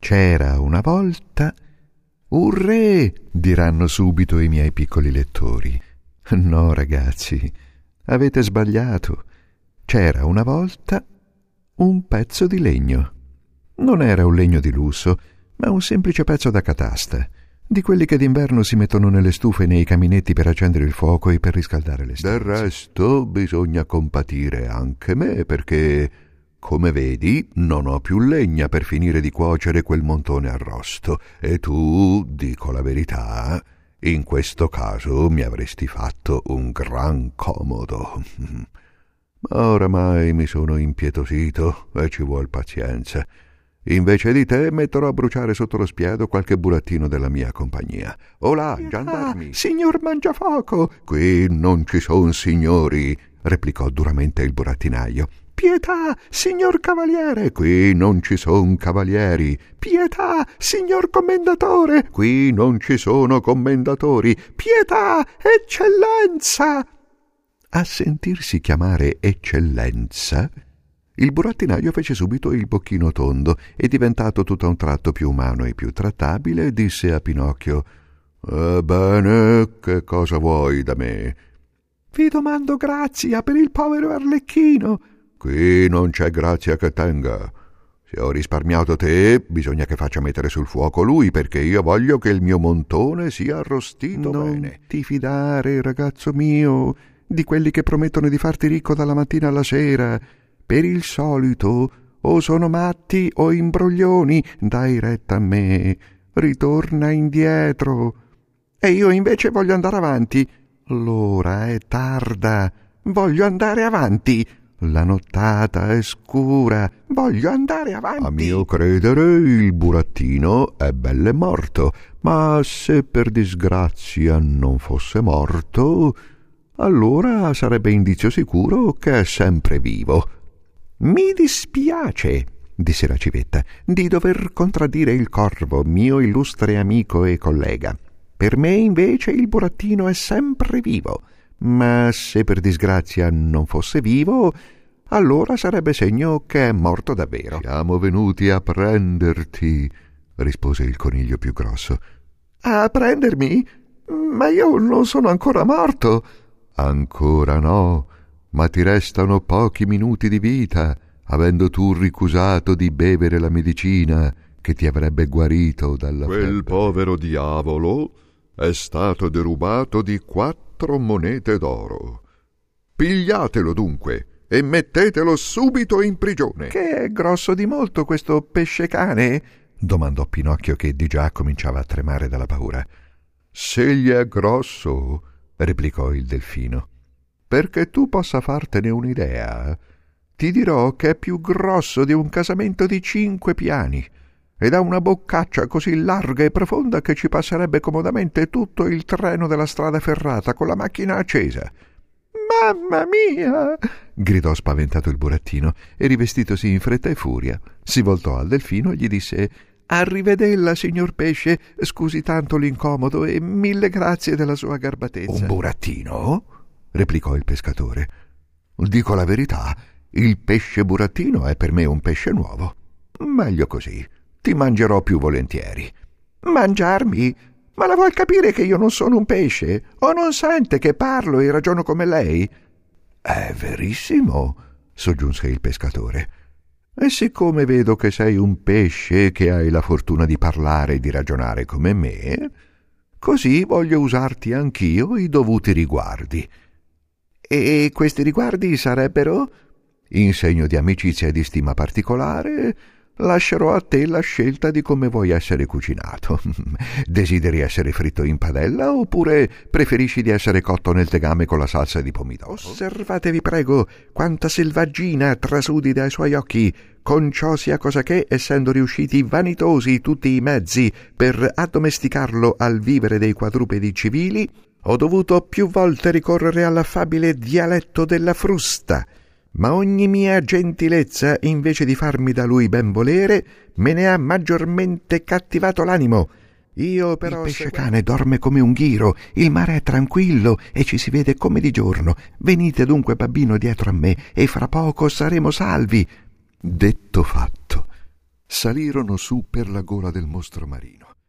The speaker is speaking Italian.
C'era una volta... Urrè! Diranno subito i miei piccoli lettori. No, ragazzi, avete sbagliato. C'era una volta un pezzo di legno. Non era un legno di lusso, ma un semplice pezzo da catasta, di quelli che d'inverno si mettono nelle stufe e nei caminetti per accendere il fuoco e per riscaldare le stanze. Del resto bisogna compatire anche me, perché, come vedi, non ho più legna per finire di cuocere quel montone arrosto, e tu, dico la verità, in questo caso mi avresti fatto un gran comodo. Ma oramai mi sono impietosito e ci vuol pazienza. Invece di te metterò a bruciare sotto lo spiedo qualche burattino della mia compagnia. Olà, giandarmi! Signor Mangiafoco! Qui non ci son signori, replicò duramente il burattinaio. Pietà, signor cavaliere! Qui non ci son cavalieri. Pietà, signor commendatore! Qui non ci sono commendatori. Pietà, eccellenza! A sentirsi chiamare eccellenza, il burattinaio fece subito il bocchino tondo e, diventato tutto a un tratto più umano e più trattabile, disse a Pinocchio: «Ebbene, che cosa vuoi da me?» «Vi domando grazia per il povero Arlecchino». «Qui non c'è grazia che tenga. Se ho risparmiato te, bisogna che faccia mettere sul fuoco lui, perché io voglio che il mio montone sia arrostito bene». «Non ti fidare, ragazzo mio, di quelli che promettono di farti ricco dalla mattina alla sera. Per il solito o sono matti o imbroglioni. Dai retta a me, ritorna indietro». «E io invece voglio andare avanti». «L'ora è tarda, voglio andare avanti. La nottata è scura, voglio andare avanti». «A mio credere il burattino è belle morto, ma se per disgrazia non fosse morto, allora sarebbe indizio sicuro che è sempre vivo». «Mi dispiace», disse la civetta, «di dover contraddire il corvo, mio illustre amico e collega. Per me invece il burattino è sempre vivo, ma se per disgrazia non fosse vivo, allora sarebbe segno che è morto davvero». «Siamo venuti a prenderti», rispose il coniglio più grosso. «A prendermi? Ma io non sono ancora morto». «Ancora no, ma ti restano pochi minuti di vita, avendo tu ricusato di bevere la medicina che ti avrebbe guarito dalla febbre». «Quel povero diavolo è stato derubato di 4 monete d'oro. Pigliatelo dunque e mettetelo subito in prigione». «Che è grosso di molto questo pesce cane?» domandò Pinocchio, che di già cominciava a tremare dalla paura. «Se gli è grosso», replicò il delfino, «perché tu possa fartene un'idea, ti dirò che è più grosso di un casamento di 5 piani ed ha una boccaccia così larga e profonda che ci passerebbe comodamente tutto il treno della strada ferrata con la macchina accesa». «Mamma mia!» gridò spaventato il burattino e, rivestitosi in fretta e furia, si voltò al delfino e gli disse: «Arrivedella, signor pesce, scusi tanto l'incomodo e 1000 grazie della sua garbatezza». «Un burattino?» replicò il pescatore. «Dico la verità, il pesce burattino è per me un pesce nuovo. Meglio così, ti mangerò più volentieri». «Mangiarmi? Ma la vuol capire che io non sono un pesce? O non sente che parlo e ragiono come lei?» «È verissimo», soggiunse il pescatore. «E siccome vedo che sei un pesce che hai la fortuna di parlare e di ragionare come me, così voglio usarti anch'io i dovuti riguardi». «E questi riguardi sarebbero?» «In segno di amicizia e di stima particolare, lascerò a te la scelta di come vuoi essere cucinato. Desideri essere fritto in padella oppure preferisci di essere cotto nel tegame con la salsa di pomidoro?» «Osservate, vi prego, quanta selvaggina trasudi dai suoi occhi. Con ciò sia cosa che, essendo riusciti vanitosi tutti i mezzi per addomesticarlo al vivere dei quadrupedi civili, ho dovuto più volte ricorrere all'affabile dialetto della frusta. Ma ogni mia gentilezza, invece di farmi da lui ben volere, me ne ha maggiormente cattivato l'animo. Io però... Il pesce cane dorme come un ghiro, il mare è tranquillo e ci si vede come di giorno. Venite dunque, babbino, dietro a me e fra poco saremo salvi». Detto fatto, salirono su per la gola del mostro marino.